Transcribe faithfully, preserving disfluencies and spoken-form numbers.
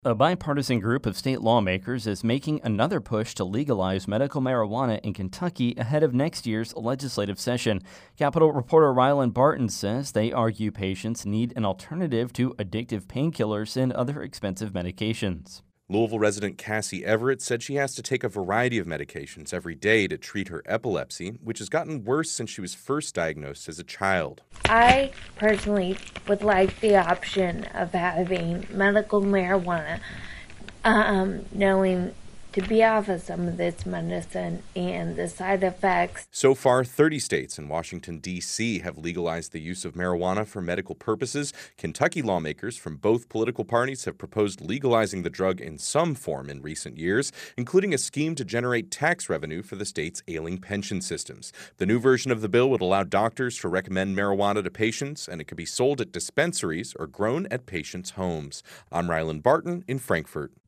A bipartisan group of state lawmakers is making another push to legalize medical marijuana in Kentucky ahead of next year's legislative session. Capitol reporter Rylan Barton says they argue patients need an alternative to addictive painkillers and other expensive medications. Louisville resident Cassie Everett said she has to take a variety of medications every day to treat her epilepsy, which has gotten worse since she was first diagnosed as a child. I personally would like the option of having medical marijuana, um, knowing to be off of some of this medicine and the side effects. So far, thirty states and Washington, D C have legalized the use of marijuana for medical purposes. Kentucky lawmakers from both political parties have proposed legalizing the drug in some form in recent years, including a scheme to generate tax revenue for the state's ailing pension systems. The new version of the bill would allow doctors to recommend marijuana to patients, and it could be sold at dispensaries or grown at patients' homes. I'm Rylan Barton in Frankfort.